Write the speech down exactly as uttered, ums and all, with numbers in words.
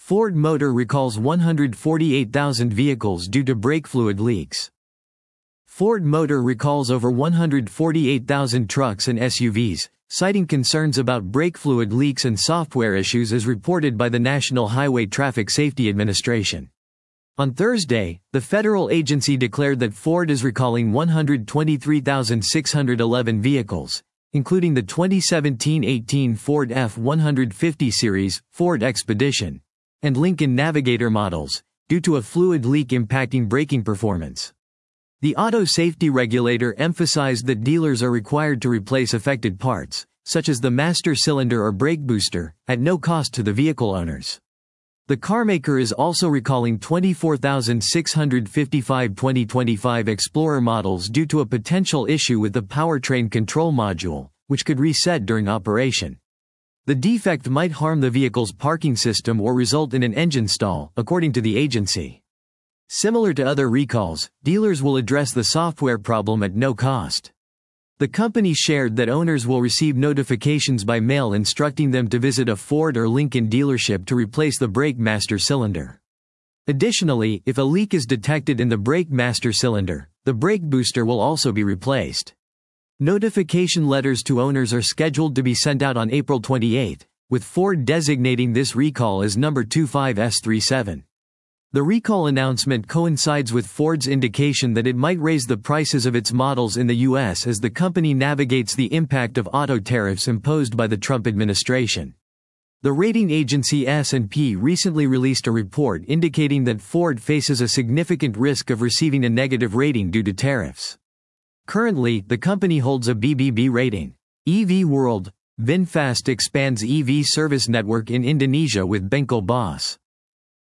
Ford Motor recalls one hundred forty-eight thousand vehicles due to brake fluid leaks. Ford Motor recalls over one hundred forty-eight thousand trucks and S U Vs, citing concerns about brake fluid leaks and software issues as reported by the National Highway Traffic Safety Administration. On Thursday, the federal agency declared that Ford is recalling one hundred twenty-three thousand six hundred eleven vehicles, including the twenty seventeen eighteen Ford F one fifty series, Ford Expedition, and Lincoln Navigator models, due to a fluid leak impacting braking performance. The auto safety regulator emphasized that dealers are required to replace affected parts, such as the master cylinder or brake booster, at no cost to the vehicle owners. The carmaker is also recalling twenty-four thousand six hundred fifty-five twenty twenty-five Explorer models due to a potential issue with the powertrain control module, which could reset during operation. The defect might harm the vehicle's parking system or result in an engine stall, according to the agency. Similar to other recalls, dealers will address the software problem at no cost. The company shared that owners will receive notifications by mail instructing them to visit a Ford or Lincoln dealership to replace the brake master cylinder. Additionally, if a leak is detected in the brake master cylinder, the brake booster will also be replaced. Notification letters to owners are scheduled to be sent out on April twenty-eighth, with Ford designating this recall as number two five S three seven. The recall announcement coincides with Ford's indication that it might raise the prices of its models in the U S as the company navigates the impact of auto tariffs imposed by the Trump administration. The rating agency S and P recently released a report indicating that Ford faces a significant risk of receiving a negative rating due to tariffs. Currently, the company holds a B B B rating. E V World, VinFast expands E V service network in Indonesia with Bengkel Boss.